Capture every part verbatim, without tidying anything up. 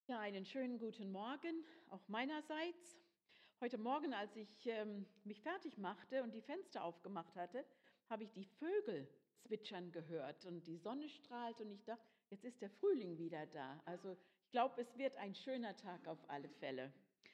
Ja, einen schönen guten Morgen, auch meinerseits. Heute Morgen, als ich ähm, mich fertig machte und die Fenster aufgemacht hatte, habe ich die Vögel zwitschern gehört und die Sonne strahlt und ich dachte, jetzt ist der Frühling wieder da. Also ich glaube, es wird ein schöner Tag auf alle Fälle.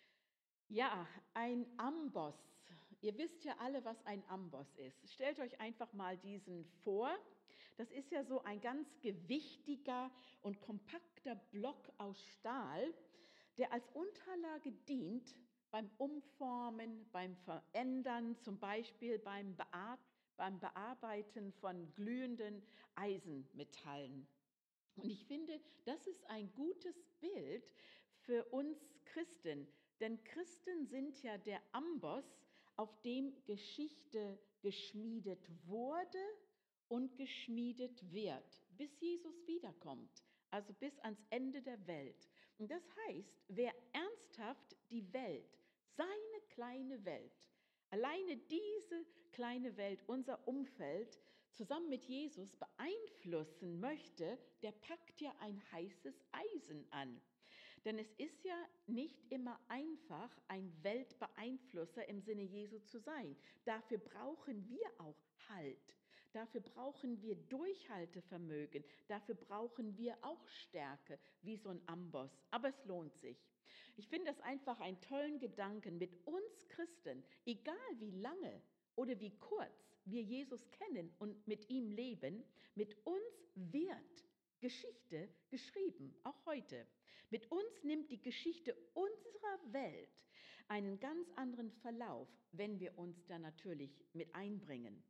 Ja, ein Amboss. Ihr wisst ja alle, was ein Amboss ist. Stellt euch einfach mal diesen vor. Das ist ja so ein ganz gewichtiger und kompakter Block aus Stahl, der als Unterlage dient beim Umformen, beim Verändern, zum Beispiel beim, Bear beim Bearbeiten von glühenden Eisenmetallen. Und ich finde, das ist ein gutes Bild für uns Christen, denn Christen sind ja der Amboss, auf dem Geschichte geschmiedet wurde und geschmiedet wird, bis Jesus wiederkommt, also bis ans Ende der Welt. Und das heißt, wer ernsthaft die Welt, seine kleine Welt, alleine diese kleine Welt, unser Umfeld, zusammen mit Jesus beeinflussen möchte, der packt ja ein heißes Eisen an. Denn es ist ja nicht immer einfach, ein Weltbeeinflusser im Sinne Jesu zu sein. Dafür brauchen wir auch Halt. Dafür brauchen wir Durchhaltevermögen. Dafür brauchen wir auch Stärke, wie so ein Amboss. Aber es lohnt sich. Ich finde das einfach einen tollen Gedanken. Mit uns Christen, egal wie lange oder wie kurz wir Jesus kennen und mit ihm leben, mit uns wird Geschichte geschrieben, auch heute. Mit uns nimmt die Geschichte unserer Welt einen ganz anderen Verlauf, wenn wir uns da natürlich mit einbringen.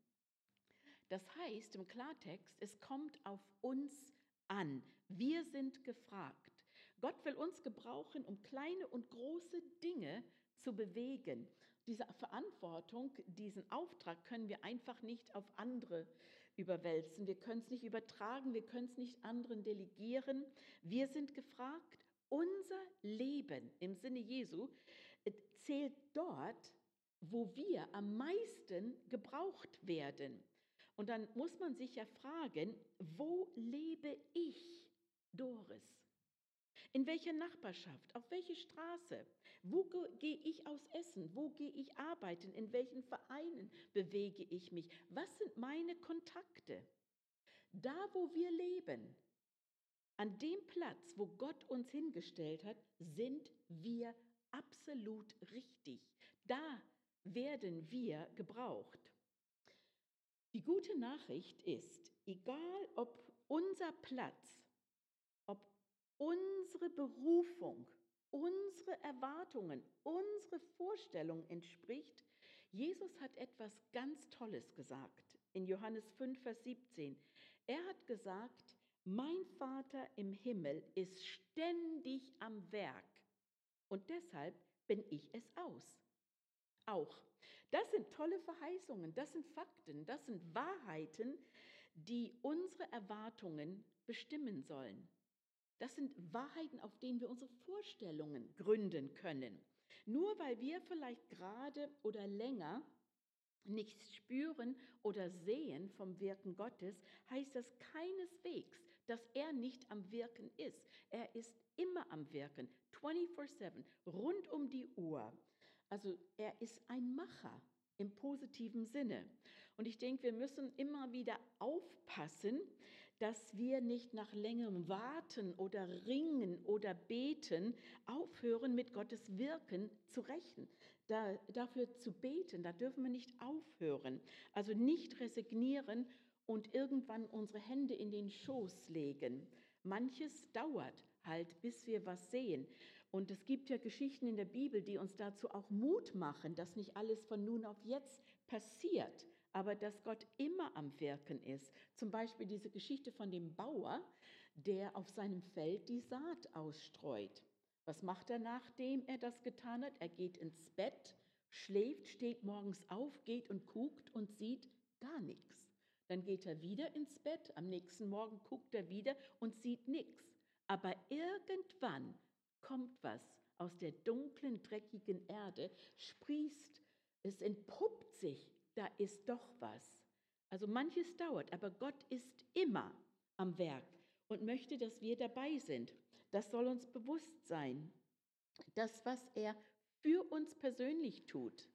Das heißt im Klartext, es kommt auf uns an. Wir sind gefragt. Gott will uns gebrauchen, um kleine und große Dinge zu bewegen. Diese Verantwortung, diesen Auftrag können wir einfach nicht auf andere überwälzen. Wir können es nicht übertragen, wir können es nicht anderen delegieren. Wir sind gefragt, unser Leben im Sinne Jesu zählt dort, wo wir am meisten gebraucht werden. Und dann muss man sich ja fragen, wo lebe ich, Doris? In welcher Nachbarschaft? Auf welche Straße? Wo gehe ich aus Essen? Wo gehe ich arbeiten? In welchen Vereinen bewege ich mich? Was sind meine Kontakte? Da, wo wir leben, an dem Platz, wo Gott uns hingestellt hat, sind wir absolut richtig. Da werden wir gebraucht. Die gute Nachricht ist, egal ob unser Platz, ob unsere Berufung, unsere Erwartungen, unsere Vorstellung entspricht, Jesus hat etwas ganz Tolles gesagt in Johannes fünf, Vers siebzehn. Er hat gesagt, mein Vater im Himmel ist ständig am Werk und deshalb bin ich es aus. Auch. Das sind tolle Verheißungen, das sind Fakten, das sind Wahrheiten, die unsere Erwartungen bestimmen sollen. Das sind Wahrheiten, auf denen wir unsere Vorstellungen gründen können. Nur weil wir vielleicht gerade oder länger nichts spüren oder sehen vom Wirken Gottes, heißt das keineswegs, dass er nicht am Wirken ist. Er ist immer am Wirken, vierundzwanzig sieben, rund um die Uhr. Also er ist ein Macher im positiven Sinne. Und ich denke, wir müssen immer wieder aufpassen, dass wir nicht nach längerem Warten oder Ringen oder Beten aufhören, mit Gottes Wirken zu rechnen, da, dafür zu beten. Da dürfen wir nicht aufhören. Also nicht resignieren und irgendwann unsere Hände in den Schoß legen. Manches dauert halt, bis wir was sehen. Und es gibt ja Geschichten in der Bibel, die uns dazu auch Mut machen, dass nicht alles von nun auf jetzt passiert, aber dass Gott immer am Wirken ist. Zum Beispiel diese Geschichte von dem Bauer, der auf seinem Feld die Saat ausstreut. Was macht er, nachdem er das getan hat? Er geht ins Bett, schläft, steht morgens auf, geht und guckt und sieht gar nichts. Dann geht er wieder ins Bett, am nächsten Morgen guckt er wieder und sieht nichts. Aber irgendwann kommt was aus der dunklen, dreckigen Erde, sprießt, es entpuppt sich, da ist doch was. Also manches dauert, aber Gott ist immer am Werk und möchte, dass wir dabei sind. Das soll uns bewusst sein. Das, was er für uns persönlich tut,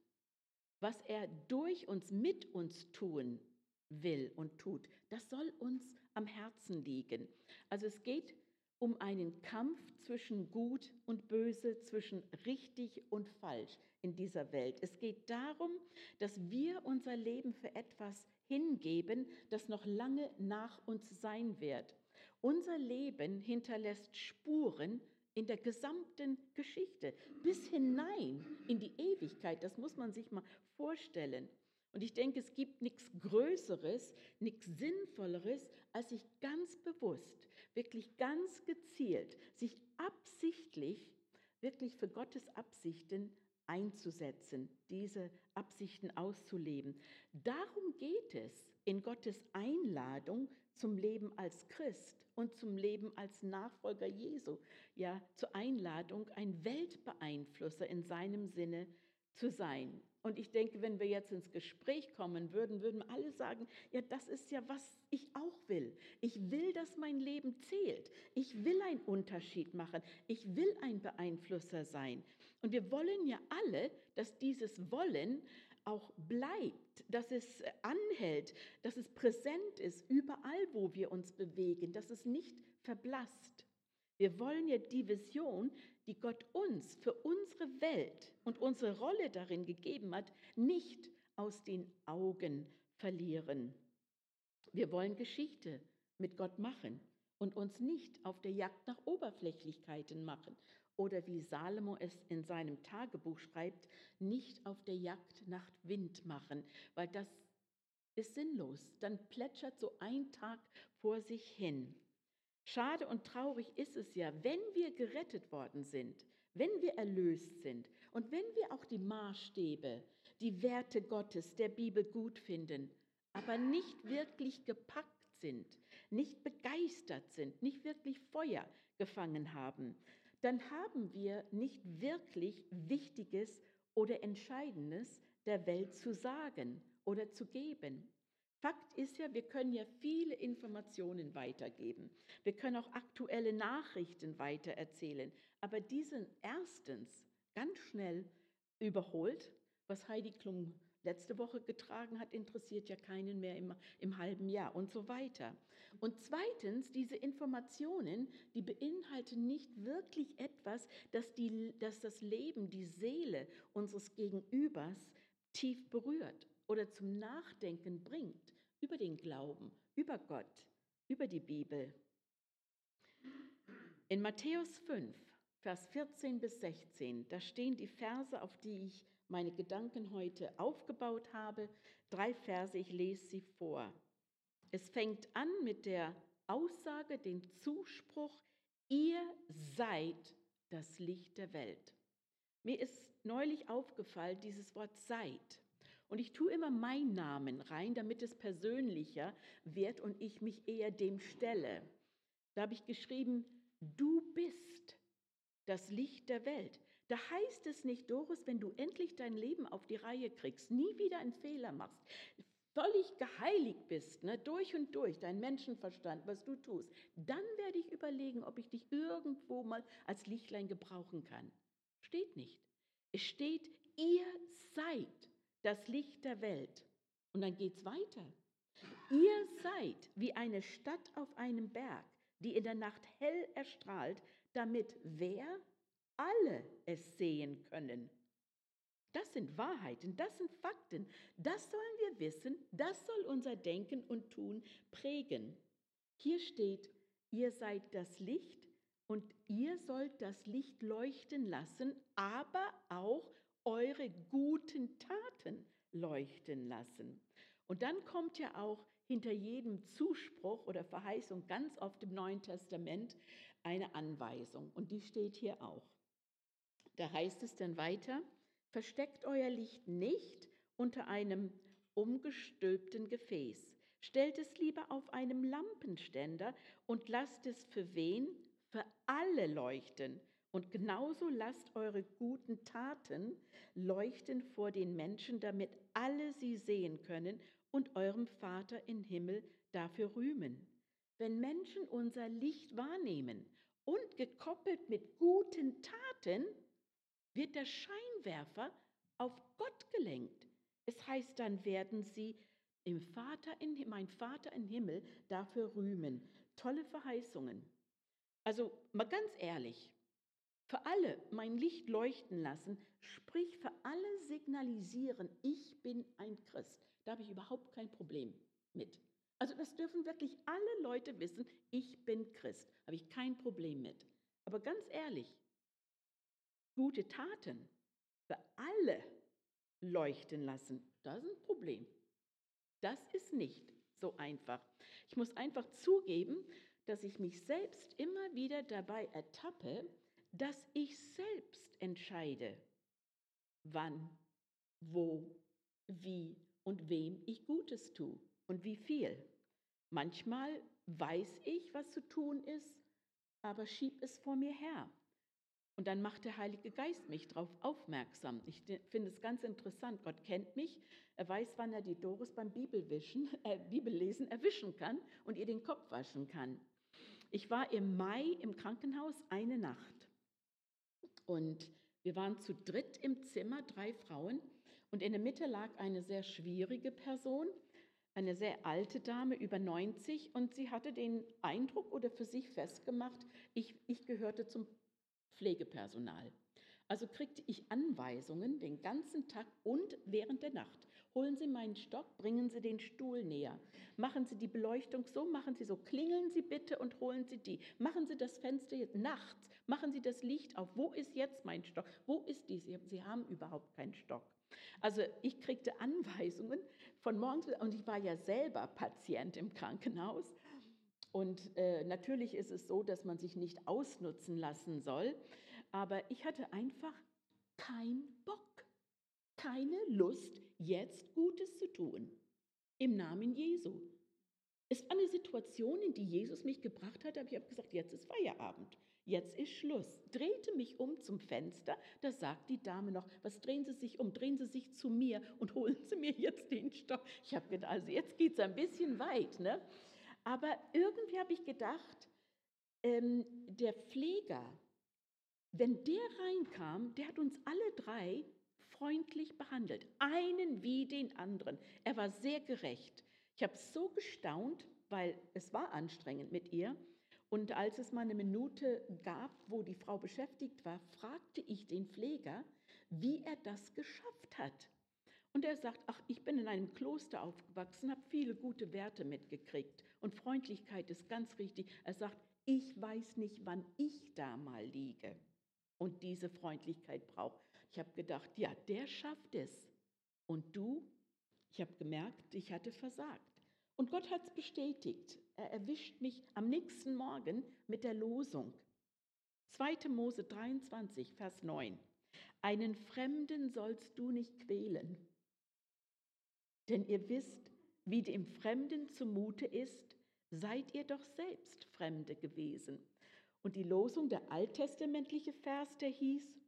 was er durch uns, mit uns tun will und tut, das soll uns am Herzen liegen. Also es geht um einen Kampf zwischen Gut und Böse, zwischen richtig und falsch in dieser Welt. Es geht darum, dass wir unser Leben für etwas hingeben, das noch lange nach uns sein wird. Unser Leben hinterlässt Spuren in der gesamten Geschichte, bis hinein in die Ewigkeit. Das muss man sich mal vorstellen. Und ich denke, es gibt nichts Größeres, nichts Sinnvolleres, als sich ganz bewusst, wirklich ganz gezielt, sich absichtlich, wirklich für Gottes Absichten einzusetzen, diese Absichten auszuleben. Darum geht es in Gottes Einladung zum Leben als Christ und zum Leben als Nachfolger Jesu, ja, zur Einladung, ein Weltbeeinflusser in seinem Sinne zu sein. Und ich denke, wenn wir jetzt ins Gespräch kommen würden, würden alle sagen, ja, das ist ja, was ich auch will. Ich will, dass mein Leben zählt. Ich will einen Unterschied machen. Ich will ein Beeinflusser sein. Und wir wollen ja alle, dass dieses Wollen auch bleibt, dass es anhält, dass es präsent ist, überall, wo wir uns bewegen, dass es nicht verblasst. Wir wollen ja die Vision, die Gott uns für unsere Welt und unsere Rolle darin gegeben hat, nicht aus den Augen verlieren. Wir wollen Geschichte mit Gott machen und uns nicht auf der Jagd nach Oberflächlichkeiten machen oder wie Salomo es in seinem Tagebuch schreibt, nicht auf der Jagd nach Wind machen, weil das ist sinnlos. Dann plätschert so ein Tag vor sich hin. Schade und traurig ist es ja, wenn wir gerettet worden sind, wenn wir erlöst sind und wenn wir auch die Maßstäbe, die Werte Gottes, der Bibel gut finden, aber nicht wirklich gepackt sind, nicht begeistert sind, nicht wirklich Feuer gefangen haben, dann haben wir nicht wirklich Wichtiges oder Entscheidendes der Welt zu sagen oder zu geben. Fakt ist ja, wir können ja viele Informationen weitergeben. Wir können auch aktuelle Nachrichten weitererzählen. Aber die sind erstens ganz schnell überholt. Was Heidi Klum letzte Woche getragen hat, interessiert ja keinen mehr im, im halben Jahr und so weiter. Und zweitens, diese Informationen, die beinhalten nicht wirklich etwas, das, die, das das Leben, die Seele unseres Gegenübers tief berührt oder zum Nachdenken bringt über den Glauben, über Gott, über die Bibel. In Matthäus fünf, Vers vierzehn bis sechzehn, da stehen die Verse, auf die ich meine Gedanken heute aufgebaut habe. Drei Verse, ich lese sie vor. Es fängt an mit der Aussage, dem Zuspruch, ihr seid das Licht der Welt. Mir ist neulich aufgefallen, dieses Wort seid. Und ich tue immer meinen Namen rein, damit es persönlicher wird und ich mich eher dem stelle. Da habe ich geschrieben, du bist das Licht der Welt. Da heißt es nicht, Doris, wenn du endlich dein Leben auf die Reihe kriegst, nie wieder einen Fehler machst, völlig geheiligt bist, ne, durch und durch, dein Menschenverstand, was du tust, dann werde ich überlegen, ob ich dich irgendwo mal als Lichtlein gebrauchen kann. Steht nicht. Es steht, ihr seid das Licht der Welt. Und dann geht es weiter. Ihr seid wie eine Stadt auf einem Berg, die in der Nacht hell erstrahlt, damit wer? Alle es sehen können. Das sind Wahrheiten, das sind Fakten. Das sollen wir wissen, das soll unser Denken und Tun prägen. Hier steht, ihr seid das Licht und ihr sollt das Licht leuchten lassen, aber auch eure guten Taten leuchten lassen. Und dann kommt ja auch hinter jedem Zuspruch oder Verheißung ganz oft im Neuen Testament eine Anweisung. Und die steht hier auch. Da heißt es dann weiter, versteckt euer Licht nicht unter einem umgestülpten Gefäß. Stellt es lieber auf einem Lampenständer und lasst es für wen? Für alle leuchten. Und genauso lasst eure guten Taten leuchten vor den Menschen, damit alle sie sehen können und eurem Vater im Himmel dafür rühmen. Wenn Menschen unser Licht wahrnehmen und gekoppelt mit guten Taten, wird der Scheinwerfer auf Gott gelenkt. Es heißt, dann werden sie im Vater in, mein Vater im Himmel dafür rühmen. Tolle Verheißungen. Also mal ganz ehrlich, für alle mein Licht leuchten lassen, sprich für alle signalisieren, ich bin ein Christ. Da habe ich überhaupt kein Problem mit. Also das dürfen wirklich alle Leute wissen, ich bin Christ. Habe ich kein Problem mit. Aber ganz ehrlich, gute Taten für alle leuchten lassen, das ist ein Problem. Das ist nicht so einfach. Ich muss einfach zugeben, dass ich mich selbst immer wieder dabei ertappe, dass ich selbst entscheide, wann, wo, wie und wem ich Gutes tue und wie viel. Manchmal weiß ich, was zu tun ist, aber schieb es vor mir her. Und dann macht der Heilige Geist mich darauf aufmerksam. Ich finde es ganz interessant. Gott kennt mich. Er weiß, wann er die Doris beim Bibelwischen, äh, Bibellesen erwischen kann und ihr den Kopf waschen kann. Ich war im Mai im Krankenhaus eine Nacht. Und wir waren zu dritt im Zimmer, drei Frauen. Und in der Mitte lag eine sehr schwierige Person, eine sehr alte Dame, über neunzig. Und sie hatte den Eindruck oder für sich festgemacht, ich, ich gehörte zum Pflegepersonal. Also kriegte ich Anweisungen den ganzen Tag und während der Nacht. Holen Sie meinen Stock, bringen Sie den Stuhl näher. Machen Sie die Beleuchtung so, machen Sie so, klingeln Sie bitte und holen Sie die. Machen Sie das Fenster jetzt nachts, machen Sie das Licht auf. Wo ist jetzt mein Stock? Wo ist die? Sie, Sie haben überhaupt keinen Stock. Also ich kriegte Anweisungen von morgens, und ich war ja selber Patient im Krankenhaus. Und äh, natürlich ist es so, dass man sich nicht ausnutzen lassen soll, aber ich hatte einfach keinen Bock, keine Lust, jetzt Gutes zu tun, im Namen Jesu. Es war eine Situation, in die Jesus mich gebracht hat, aber ich habe gesagt, jetzt ist Feierabend, jetzt ist Schluss. Drehte mich um zum Fenster, da sagt die Dame noch, was drehen Sie sich um? Drehen Sie sich zu mir und holen Sie mir jetzt den Stock. Ich habe gedacht, also jetzt geht es ein bisschen weit, ne? Aber irgendwie habe ich gedacht, ähm, der Pfleger, wenn der reinkam, der hat uns alle drei freundlich behandelt, einen wie den anderen. Er war sehr gerecht. Ich habe so gestaunt, weil es war anstrengend mit ihr. Und als es mal eine Minute gab, wo die Frau beschäftigt war, fragte ich den Pfleger, wie er das geschafft hat. Und er sagt, ach, ich bin in einem Kloster aufgewachsen, habe viele gute Werte mitgekriegt. Und Freundlichkeit ist ganz wichtig. Er sagt, ich weiß nicht, wann ich da mal liege und diese Freundlichkeit brauche. Ich habe gedacht, ja, der schafft es. Und du? Ich habe gemerkt, ich hatte versagt. Und Gott hat es bestätigt. Er erwischt mich am nächsten Morgen mit der Losung. zweiter Mose dreiundzwanzig, Vers neun. Einen Fremden sollst du nicht quälen. Denn ihr wisst, wie dem Fremden zumute ist, seid ihr doch selbst Fremde gewesen. Und die Losung, der alttestamentliche Vers, der hieß,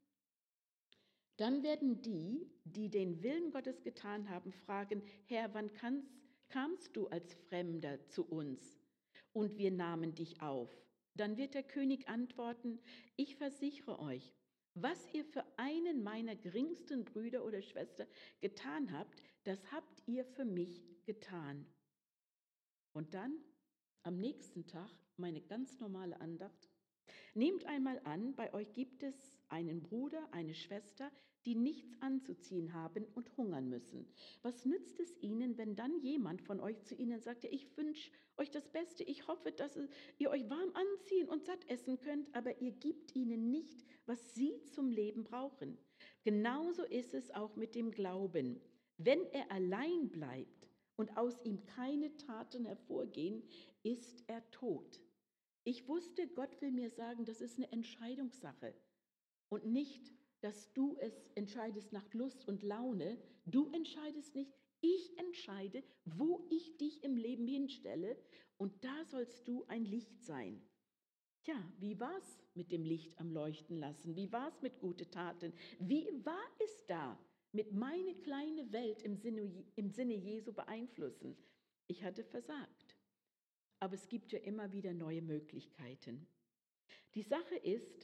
dann werden die, die den Willen Gottes getan haben, fragen, Herr, wann kannst, kamst du als Fremder zu uns? Und wir nahmen dich auf. Dann wird der König antworten, ich versichere euch, was ihr für einen meiner geringsten Brüder oder Schwester getan habt, das habt ihr für mich getan. Und dann am nächsten Tag meine ganz normale Andacht. Nehmt einmal an, bei euch gibt es einen Bruder, eine Schwester, die nichts anzuziehen haben und hungern müssen. Was nützt es ihnen, wenn dann jemand von euch zu ihnen sagt, ja, ich wünsche euch das Beste, ich hoffe, dass ihr euch warm anziehen und satt essen könnt, aber ihr gebt ihnen nicht, was sie zum Leben brauchen. Genauso ist es auch mit dem Glauben. Wenn er allein bleibt und aus ihm keine Taten hervorgehen, ist er tot. Ich wusste, Gott will mir sagen, das ist eine Entscheidungssache und nicht, dass du es entscheidest nach Lust und Laune. Du entscheidest nicht, ich entscheide, wo ich dich im Leben hinstelle und da sollst du ein Licht sein. Tja, wie war es mit dem Licht am Leuchten lassen? Wie war es mit guten Taten? Wie war es da mit meine kleine Welt im Sinne, im Sinne Jesu beeinflussen? Ich hatte versagt. Aber es gibt ja immer wieder neue Möglichkeiten. Die Sache ist,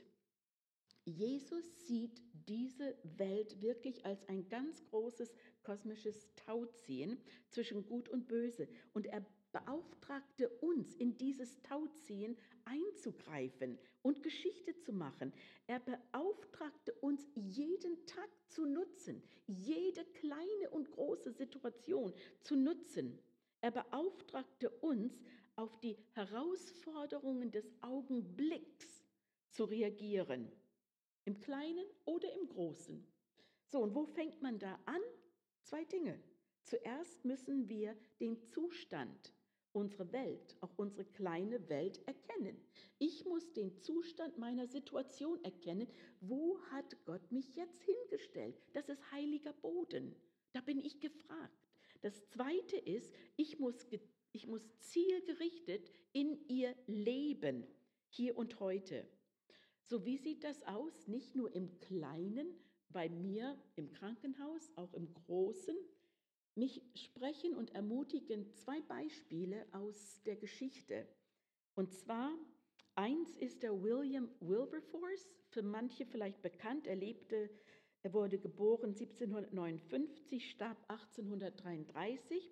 Jesus sieht diese Welt wirklich als ein ganz großes kosmisches Tauziehen zwischen Gut und Böse. Und er beauftragte uns, in dieses Tauziehen einzugreifen und Geschichte zu machen. Er beauftragte uns, jeden Tag zu nutzen, jede kleine und große Situation zu nutzen. Er beauftragte uns, auf die Herausforderungen des Augenblicks zu reagieren. Im Kleinen oder im Großen. So, und wo fängt man da an? Zwei Dinge. Zuerst müssen wir den Zustand unserer Welt, auch unsere kleine Welt erkennen. Ich muss den Zustand meiner Situation erkennen. Wo hat Gott mich jetzt hingestellt? Das ist heiliger Boden. Da bin ich gefragt. Das Zweite ist, ich muss, ich muss zielgerichtet in ihr leben, hier und heute. So, wie sieht das aus? Nicht nur im Kleinen, bei mir im Krankenhaus, auch im Großen. Mich sprechen und ermutigen zwei Beispiele aus der Geschichte. Und zwar, eins ist der William Wilberforce, für manche vielleicht bekannt. Er lebte, er wurde geboren siebzehnhundertneunundfünfzig, starb achtzehnhundertdreiunddreißig.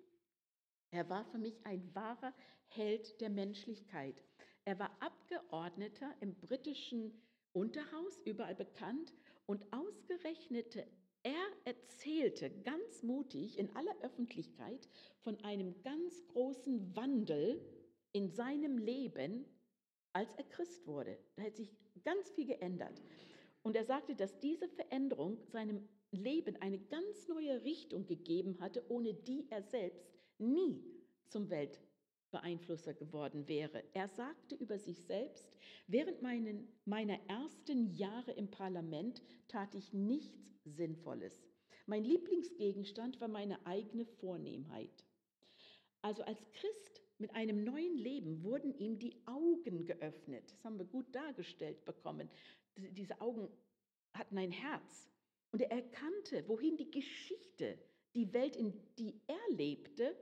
Er war für mich ein wahrer Held der Menschlichkeit. Er war Abgeordneter im britischen Unterhaus, überall bekannt, und ausgerechnet er erzählte ganz mutig in aller Öffentlichkeit von einem ganz großen Wandel in seinem Leben, als er Christ wurde. Da hat sich ganz viel geändert. Und er sagte, dass diese Veränderung seinem Leben eine ganz neue Richtung gegeben hatte, ohne die er selbst nie zum Weltbeeinflusser geworden wäre. Er sagte über sich selbst, während meinen, meiner ersten Jahre im Parlament tat ich nichts Sinnvolles. Mein Lieblingsgegenstand war meine eigene Vornehmheit. Also als Christ mit einem neuen Leben wurden ihm die Augen geöffnet. Das haben wir gut dargestellt bekommen. Diese Augen hatten ein Herz. Und er erkannte, wohin die Geschichte, die Welt, in die er lebte,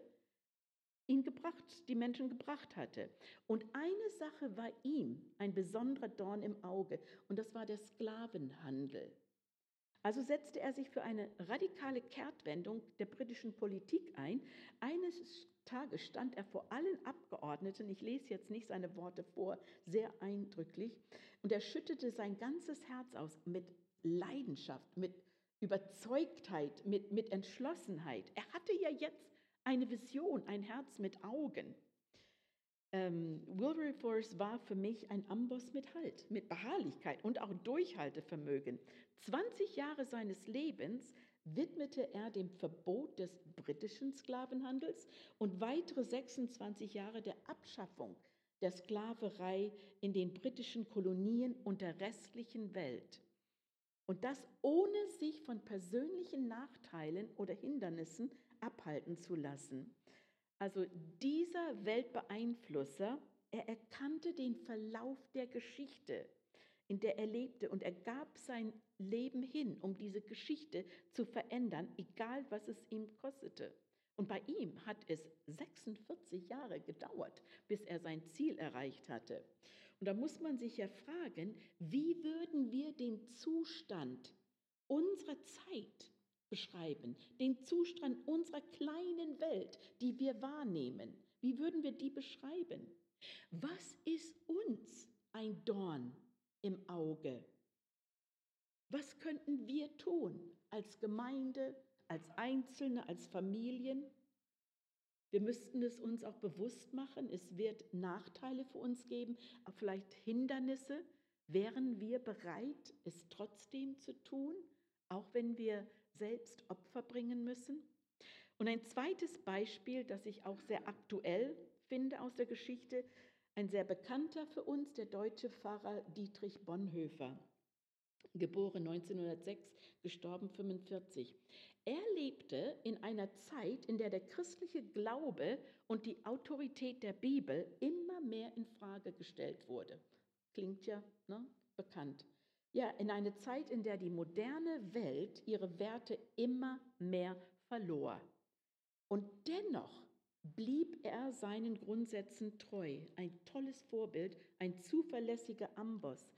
ihn gebracht, die Menschen gebracht hatte. Und eine Sache war ihm ein besonderer Dorn im Auge, und das war der Sklavenhandel. Also setzte er sich für eine radikale Kehrtwendung der britischen Politik ein. Eines Tages stand er vor allen Abgeordneten, ich lese jetzt nicht seine Worte vor, sehr eindrücklich, und er schüttete sein ganzes Herz aus mit Leidenschaft, mit Überzeugtheit, mit, mit Entschlossenheit. Er hatte ja jetzt eine Vision, ein Herz mit Augen. Ähm, Wilberforce war für mich ein Amboss mit Halt, mit Beharrlichkeit und auch Durchhaltevermögen. zwanzig Jahre seines Lebens widmete er dem Verbot des britischen Sklavenhandels und weitere sechsundzwanzig Jahre der Abschaffung der Sklaverei in den britischen Kolonien und der restlichen Welt. Und das ohne sich von persönlichen Nachteilen oder Hindernissen abhalten zu lassen. Also dieser Weltbeeinflusser, er erkannte den Verlauf der Geschichte, in der er lebte, und er gab sein Leben hin, um diese Geschichte zu verändern, egal was es ihm kostete. Und bei ihm hat es sechsundvierzig Jahre gedauert, bis er sein Ziel erreicht hatte. Und da muss man sich ja fragen, wie würden wir den Zustand unserer Zeit beschreiben, den Zustand unserer kleinen Welt, die wir wahrnehmen. Wie würden wir die beschreiben? Was ist uns ein Dorn im Auge? Was könnten wir tun als Gemeinde, als Einzelne, als Familien? Wir müssten es uns auch bewusst machen, es wird Nachteile für uns geben, auch vielleicht Hindernisse. Wären wir bereit, es trotzdem zu tun, auch wenn wir selbst Opfer bringen müssen? Und ein zweites Beispiel, das ich auch sehr aktuell finde aus der Geschichte, ein sehr bekannter für uns, der deutsche Pfarrer Dietrich Bonhoeffer. Geboren neunzehnhundertsechs, gestorben fünfundvierzig. Er lebte in einer Zeit, in der der christliche Glaube und die Autorität der Bibel immer mehr in Frage gestellt wurde. Klingt ja, ne, bekannt. Ja, in einer Zeit, in der die moderne Welt ihre Werte immer mehr verlor. Und dennoch blieb er seinen Grundsätzen treu. Ein tolles Vorbild, ein zuverlässiger Amboss.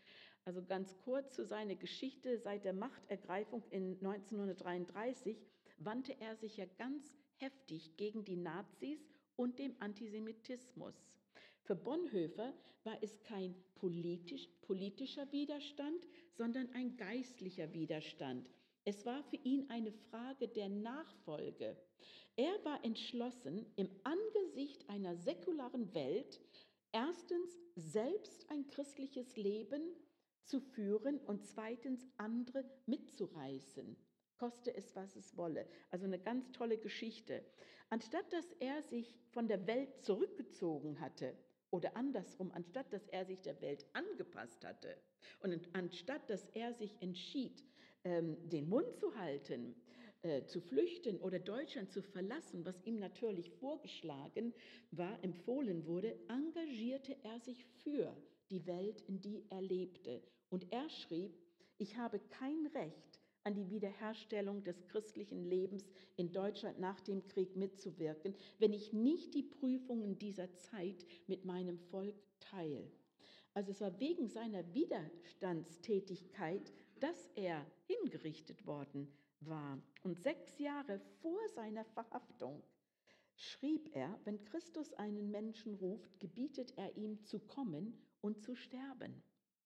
Also ganz kurz zu seiner Geschichte: Seit der Machtergreifung in neunzehnhundertdreiunddreißig wandte er sich ja ganz heftig gegen die Nazis und dem Antisemitismus. Für Bonhoeffer war es kein politisch, politischer Widerstand, sondern ein geistlicher Widerstand. Es war für ihn eine Frage der Nachfolge. Er war entschlossen, im Angesicht einer säkularen Welt erstens selbst ein christliches Leben zu führen und zweitens andere mitzureißen, koste es, was es wolle. Also eine ganz tolle Geschichte. Anstatt dass er sich von der Welt zurückgezogen hatte, oder andersrum, anstatt dass er sich der Welt angepasst hatte und anstatt dass er sich entschied, den Mund zu halten, zu flüchten oder Deutschland zu verlassen, was ihm natürlich vorgeschlagen war, empfohlen wurde, engagierte er sich für die Welt, in die er lebte. Und er schrieb: Ich habe kein Recht, an die Wiederherstellung des christlichen Lebens in Deutschland nach dem Krieg mitzuwirken, wenn ich nicht die Prüfungen dieser Zeit mit meinem Volk teile. Also es war wegen seiner Widerstandstätigkeit, dass er hingerichtet worden war. Und sechs Jahre vor seiner Verhaftung schrieb er: Wenn Christus einen Menschen ruft, gebietet er ihm zu kommen und zu sterben.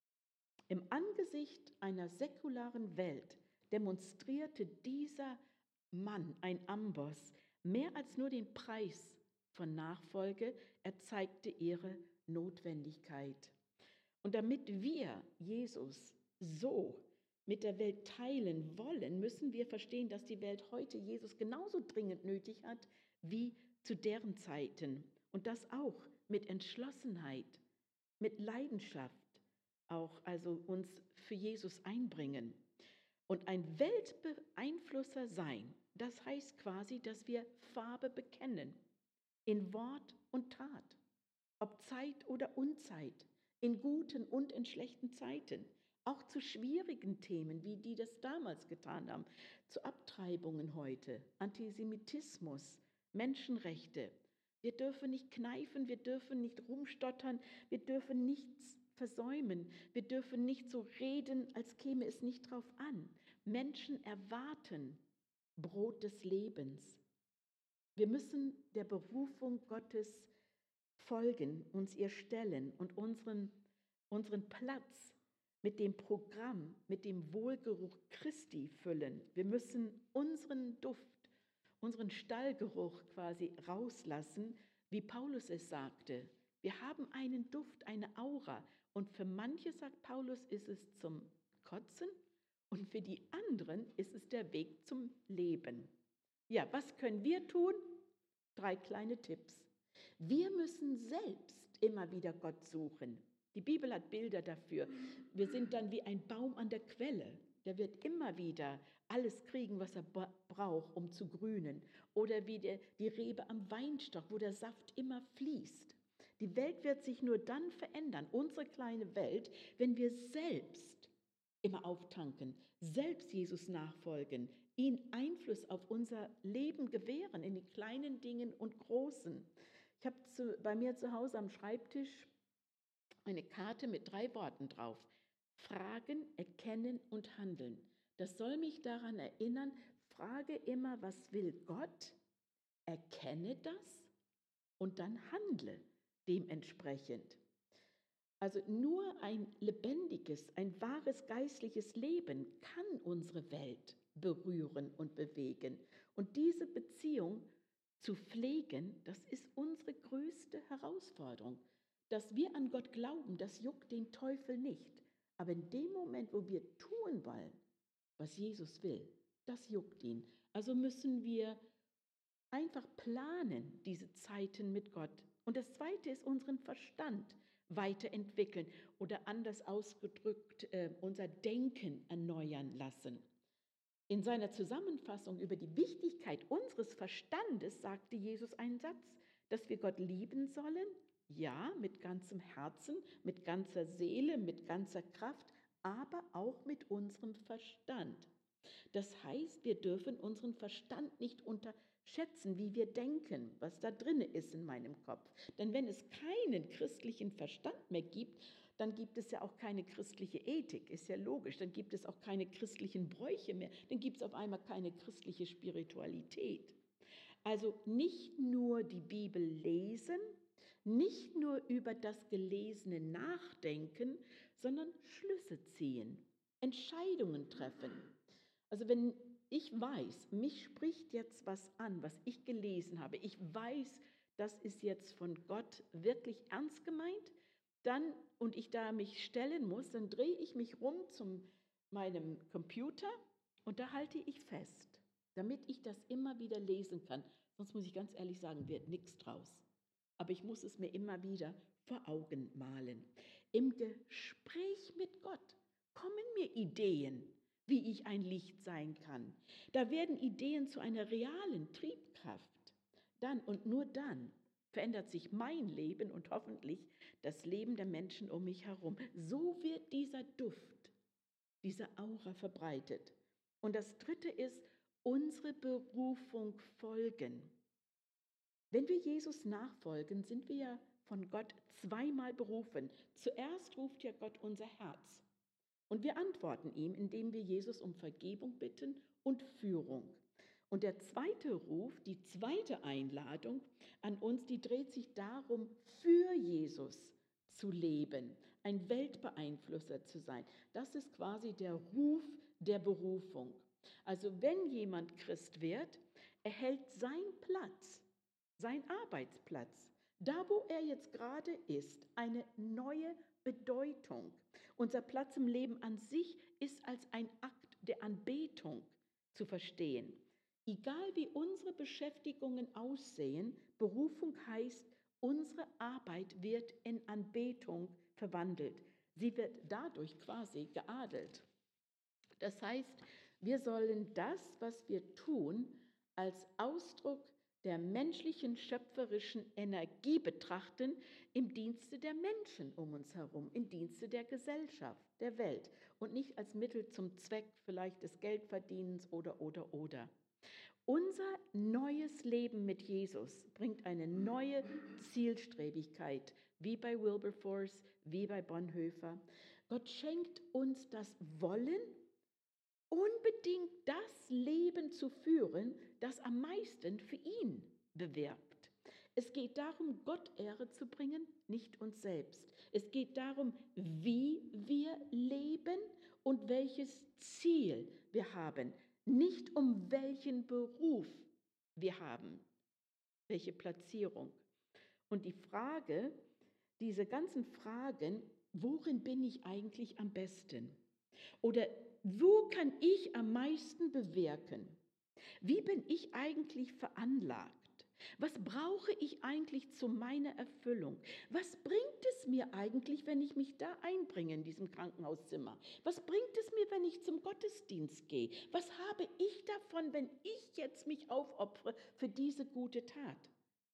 Im Angesicht einer säkularen Welt demonstrierte dieser Mann, ein Amboss, mehr als nur den Preis von Nachfolge. Er zeigte ihre Notwendigkeit. Und damit wir Jesus so mit der Welt teilen wollen, müssen wir verstehen, dass die Welt heute Jesus genauso dringend nötig hat wie zu deren Zeiten. Und das auch mit Entschlossenheit, mit Leidenschaft, auch also uns für Jesus einbringen. Und ein Weltbeeinflusser sein, das heißt quasi, dass wir Farbe bekennen, in Wort und Tat, ob Zeit oder Unzeit, in guten und in schlechten Zeiten, auch zu schwierigen Themen, wie die das damals getan haben, zu Abtreibungen heute, Antisemitismus, Menschenrechte. Wir dürfen nicht kneifen, wir dürfen nicht rumstottern, wir dürfen nichts versäumen, wir dürfen nicht so reden, als käme es nicht drauf an. Menschen erwarten Brot des Lebens. Wir müssen der Berufung Gottes folgen, uns ihr stellen und unseren, unseren Platz mit dem Programm, mit dem Wohlgeruch Christi füllen. Wir müssen unseren Duft, unseren Stallgeruch quasi rauslassen, wie Paulus es sagte. Wir haben einen Duft, eine Aura, und für manche, sagt Paulus, ist es zum Kotzen und für die anderen ist es der Weg zum Leben. Ja, was können wir tun? Drei kleine Tipps. Wir müssen selbst immer wieder Gott suchen. Die Bibel hat Bilder dafür. Wir sind dann wie ein Baum an der Quelle. Der wird immer wieder alles kriegen, was er braucht, um zu grünen. Oder wie der, die Rebe am Weinstock, wo der Saft immer fließt. Die Welt wird sich nur dann verändern, unsere kleine Welt, wenn wir selbst immer auftanken, selbst Jesus nachfolgen, ihn Einfluss auf unser Leben gewähren, in den kleinen Dingen und großen. Ich habe zu, bei mir zu Hause am Schreibtisch eine Karte mit drei Worten drauf: Fragen, erkennen und handeln. Das soll mich daran erinnern, frage immer, was will Gott, erkenne das und dann handle dementsprechend. Also nur ein lebendiges, ein wahres geistliches Leben kann unsere Welt berühren und bewegen. Und diese Beziehung zu pflegen, das ist unsere größte Herausforderung. Dass wir an Gott glauben, das juckt den Teufel nicht. Aber in dem Moment, wo wir tun wollen, was Jesus will, das juckt ihn. Also müssen wir einfach planen, diese Zeiten mit Gott. Und das Zweite ist, unseren Verstand weiterentwickeln oder anders ausgedrückt, äh, unser Denken erneuern lassen. In seiner Zusammenfassung über die Wichtigkeit unseres Verstandes sagte Jesus einen Satz: Dass wir Gott lieben sollen, ja, mit ganzem Herzen, mit ganzer Seele, mit ganzer Kraft, aber auch mit unserem Verstand. Das heißt, wir dürfen unseren Verstand nicht unterschätzen, wie wir denken, was da drin ist in meinem Kopf. Denn wenn es keinen christlichen Verstand mehr gibt, dann gibt es ja auch keine christliche Ethik, ist ja logisch. Dann gibt es auch keine christlichen Bräuche mehr. Dann gibt es auf einmal keine christliche Spiritualität. Also nicht nur die Bibel lesen, nicht nur über das Gelesene nachdenken, sondern Schlüsse ziehen, Entscheidungen treffen. Also wenn ich weiß, mich spricht jetzt was an, was ich gelesen habe, ich weiß, das ist jetzt von Gott wirklich ernst gemeint, dann und ich da mich stellen muss, dann drehe ich mich rum zu meinem Computer und da halte ich fest, damit ich das immer wieder lesen kann. Sonst muss ich ganz ehrlich sagen, wird nichts draus. Aber ich muss es mir immer wieder vor Augen malen. Im Gespräch mit Gott kommen mir Ideen, wie ich ein Licht sein kann. Da werden Ideen zu einer realen Triebkraft. Dann und nur dann verändert sich mein Leben und hoffentlich das Leben der Menschen um mich herum. So wird dieser Duft, diese Aura verbreitet. Und das Dritte ist, unsere Berufung folgen. Wenn wir Jesus nachfolgen, sind wir ja von Gott zweimal berufen. Zuerst ruft ja Gott unser Herz. Und wir antworten ihm, indem wir Jesus um Vergebung bitten und Führung. Und der zweite Ruf, die zweite Einladung an uns, die dreht sich darum, für Jesus zu leben, ein Weltbeeinflusser zu sein. Das ist quasi der Ruf der Berufung. Also wenn jemand Christ wird, erhält sein Platz, sein Arbeitsplatz, da wo er jetzt gerade ist, eine neue Bedeutung. Unser Platz im Leben an sich ist als ein Akt der Anbetung zu verstehen. Egal wie unsere Beschäftigungen aussehen, Berufung heißt, unsere Arbeit wird in Anbetung verwandelt. Sie wird dadurch quasi geadelt. Das heißt, wir sollen das, was wir tun, als Ausdruck der menschlichen schöpferischen Energie betrachten im Dienste der Menschen um uns herum, im Dienste der Gesellschaft, der Welt und nicht als Mittel zum Zweck vielleicht des Geldverdienens oder, oder, oder. Unser neues Leben mit Jesus bringt eine neue Zielstrebigkeit, wie bei Wilberforce, wie bei Bonhoeffer. Gott schenkt uns das Wollen, unbedingt das Leben zu führen, das am meisten für ihn bewirkt. Es geht darum, Gott Ehre zu bringen, nicht uns selbst. Es geht darum, wie wir leben und welches Ziel wir haben, nicht um welchen Beruf wir haben, welche Platzierung. Und die Frage, diese ganzen Fragen, worin bin ich eigentlich am besten? Oder wo kann ich am meisten bewirken? Wie bin ich eigentlich veranlagt? Was brauche ich eigentlich zu meiner Erfüllung? Was bringt es mir eigentlich, wenn ich mich da einbringe in diesem Krankenhauszimmer? Was bringt es mir, wenn ich zum Gottesdienst gehe? Was habe ich davon, wenn ich jetzt mich aufopfere für diese gute Tat?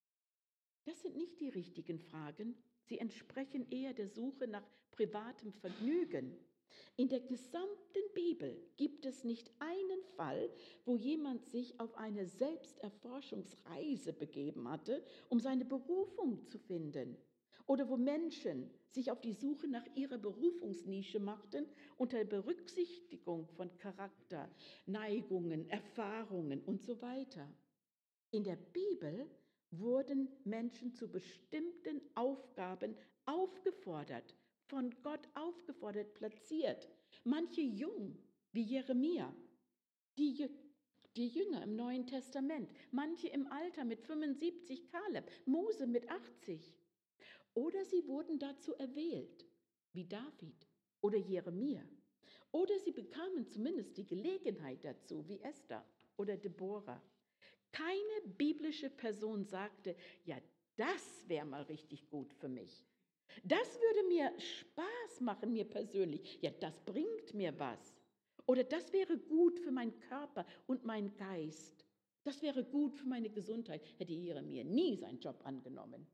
Das sind nicht die richtigen Fragen. Sie entsprechen eher der Suche nach privatem Vergnügen. In der gesamten Bibel gibt es nicht einen Fall, wo jemand sich auf eine Selbsterforschungsreise begeben hatte, um seine Berufung zu finden. Oder wo Menschen sich auf die Suche nach ihrer Berufungsnische machten, unter Berücksichtigung von Charakter, Neigungen, Erfahrungen und so weiter. In der Bibel wurden Menschen zu bestimmten Aufgaben aufgefordert, von Gott aufgefordert, platziert. Manche jung, wie Jeremia, die, die Jünger im Neuen Testament, manche im Alter mit fünfundsiebzig, Kaleb, Mose mit achtzig. Oder sie wurden dazu erwählt, wie David oder Jeremia. Oder sie bekamen zumindest die Gelegenheit dazu, wie Esther oder Deborah. Keine biblische Person sagte, ja, das wäre mal richtig gut für mich. Das würde mir Spaß machen, mir persönlich. Ja, das bringt mir was. Oder das wäre gut für meinen Körper und meinen Geist. Das wäre gut für meine Gesundheit. Hätte Jeremia nie seinen Job angenommen.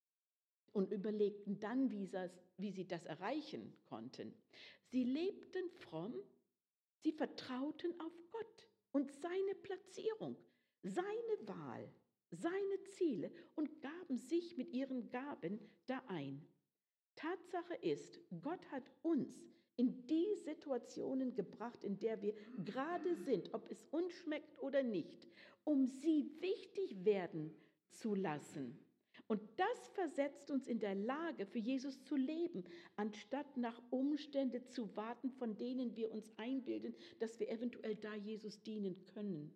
Und überlegten dann, wie sie, wie sie das erreichen konnten. Sie lebten fromm, sie vertrauten auf Gott und seine Platzierung, seine Wahl, seine Ziele und gaben sich mit ihren Gaben da ein. Tatsache ist, Gott hat uns in die Situationen gebracht, in der wir gerade sind, ob es uns schmeckt oder nicht, um sie wichtig werden zu lassen. Und das versetzt uns in der Lage, für Jesus zu leben, anstatt nach Umständen zu warten, von denen wir uns einbilden, dass wir eventuell da Jesus dienen können.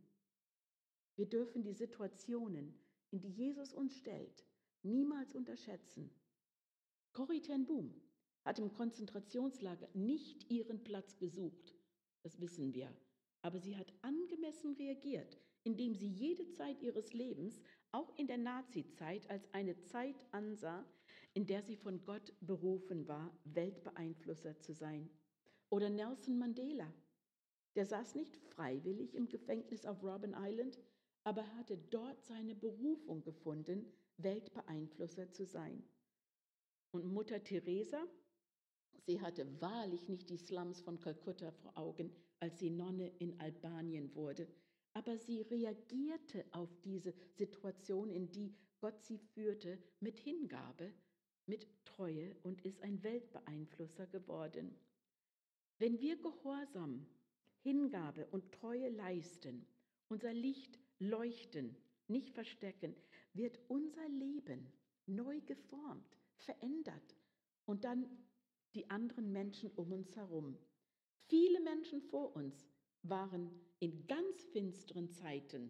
Wir dürfen die Situationen, in die Jesus uns stellt, niemals unterschätzen. Corrie ten Boom hat im Konzentrationslager nicht ihren Platz gesucht, das wissen wir. Aber sie hat angemessen reagiert, indem sie jede Zeit ihres Lebens, auch in der Nazizeit, als eine Zeit ansah, in der sie von Gott berufen war, Weltbeeinflusser zu sein. Oder Nelson Mandela, der saß nicht freiwillig im Gefängnis auf Robben Island, aber er hatte dort seine Berufung gefunden, Weltbeeinflusser zu sein. Und Mutter Teresa, sie hatte wahrlich nicht die Slums von Kalkutta vor Augen, als sie Nonne in Albanien wurde, aber sie reagierte auf diese Situation, in die Gott sie führte, mit Hingabe, mit Treue und ist ein Weltbeeinflusser geworden. Wenn wir Gehorsam, Hingabe und Treue leisten, unser Licht leuchten, nicht verstecken, wird unser Leben neu geformt, verändert und dann die anderen Menschen um uns herum. Viele Menschen vor uns waren in ganz finsteren Zeiten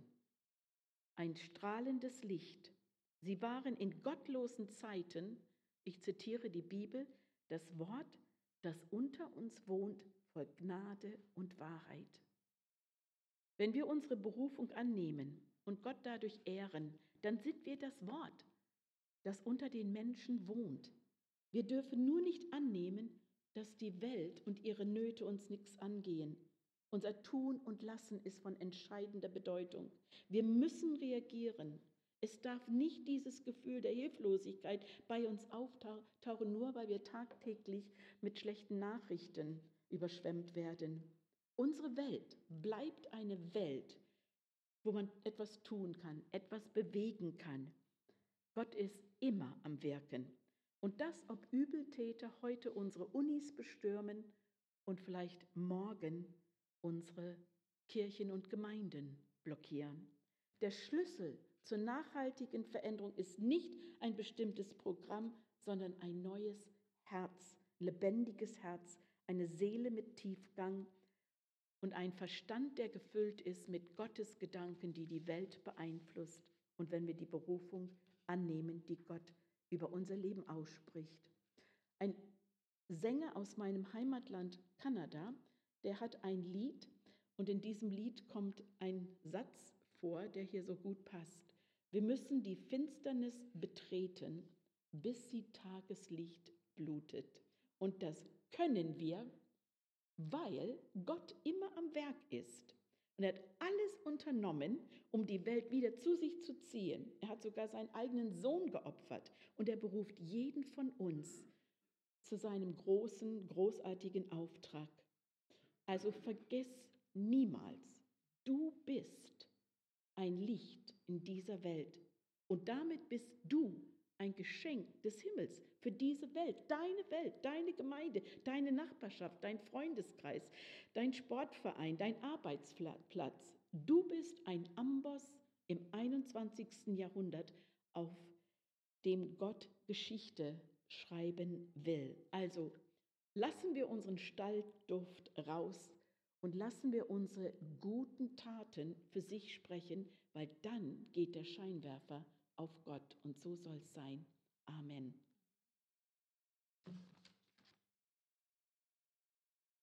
ein strahlendes Licht. Sie waren in gottlosen Zeiten, ich zitiere die Bibel, das Wort, das unter uns wohnt, voll Gnade und Wahrheit. Wenn wir unsere Berufung annehmen und Gott dadurch ehren, dann sind wir das Wort, das unter den Menschen wohnt. Wir dürfen nur nicht annehmen, dass die Welt und ihre Nöte uns nichts angehen. Unser Tun und Lassen ist von entscheidender Bedeutung. Wir müssen reagieren. Es darf nicht dieses Gefühl der Hilflosigkeit bei uns auftauchen, nur weil wir tagtäglich mit schlechten Nachrichten überschwemmt werden. Unsere Welt bleibt eine Welt, wo man etwas tun kann, etwas bewegen kann. Gott ist immer am Wirken. Und das, ob Übeltäter heute unsere Unis bestürmen und vielleicht morgen unsere Kirchen und Gemeinden blockieren. Der Schlüssel zur nachhaltigen Veränderung ist nicht ein bestimmtes Programm, sondern ein neues Herz, lebendiges Herz, eine Seele mit Tiefgang und ein Verstand, der gefüllt ist mit Gottes Gedanken, die die Welt beeinflusst. Und wenn wir die Berufung annehmen, die Gott über unser Leben ausspricht. Ein Sänger aus meinem Heimatland Kanada, der hat ein Lied und in diesem Lied kommt ein Satz vor, der hier so gut passt. Wir müssen die Finsternis betreten, bis sie Tageslicht blutet. Und das können wir, weil Gott immer am Werk ist. Und er hat alles unternommen, um die Welt wieder zu sich zu ziehen. Er hat sogar seinen eigenen Sohn geopfert. Und er beruft jeden von uns zu seinem großen, großartigen Auftrag. Also vergiss niemals, du bist ein Licht in dieser Welt. Und damit bist du ein Geschenk des Himmels für diese Welt, deine Welt, deine Gemeinde, deine Nachbarschaft, dein Freundeskreis, dein Sportverein, dein Arbeitsplatz. Du bist ein Amboss im einundzwanzigsten Jahrhundert, auf dem Gott Geschichte schreiben will. Also lassen wir unseren Stallduft raus und lassen wir unsere guten Taten für sich sprechen, weil dann geht der Scheinwerfer auf Gott und so soll es sein. Amen.